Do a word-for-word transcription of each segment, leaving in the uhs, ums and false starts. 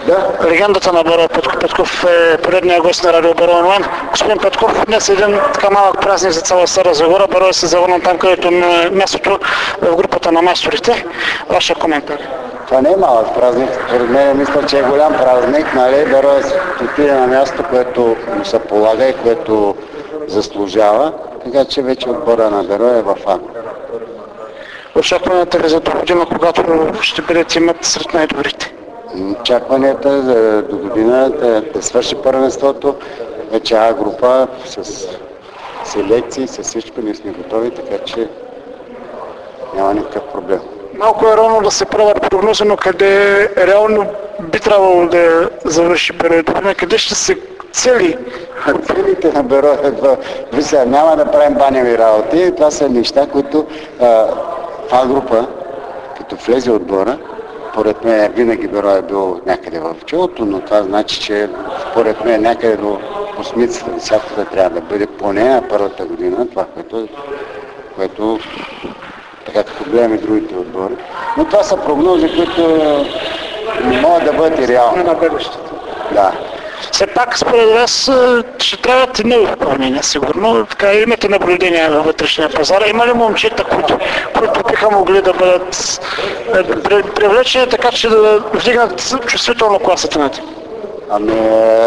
Да. Легендата на Берой Петков, Петков е поредния гост на Радио Берой онлайн. Господин Петков, днес е един така малък празник за цяла Стара Загора. Берой се завърна там, където е мястото в групата на майсторите. Вашия коментар? Това не е малък празник. Според мен мисля, че е голям празник. Нали? Берой отиде на място, което му се полага и което заслужава. Така че вече отбора на Берой е в А. Очакванията ви за до година, когато ще бъдете имат сред най-добрите? Очакванията за до година да, да свърши първенството. Вече А група с селекции, с всичко ние сме готови, така че няма никакъв проблем. Малко е рано да се правят прогнози, но къде реално би трябвало да завърши Берой до година, къде ще се цели? Целите на Берой е няма да правим баневи работи. Това са неща, които а, в А група, като влезе отбора, според мен винаги Берой е бил някъде в челото, но това значи, че според мен някъде до осмицата, десятата трябва да бъде поне на първата година, това, което, което така като гледаме другите отбори. Но това са прогнози, които не могат да бъдат и реални. На бъдещето. Да. Все пак, според вас, ще трябват и нови допълнения, сигурно. Така, имате наблюдения във вътрешния пазар. Има ли момчета, които, които биха могли да бъдат привлечени, така че да вдигнат чувствително класата на тим? Ами,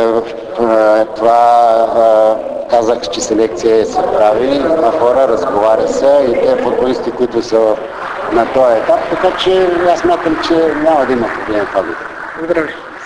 това казах, че селекция се прави, има хора, разговаря се и те футболисти, които са на този етап, така че аз смятам, че няма да има проблем в това. Благодаря ви.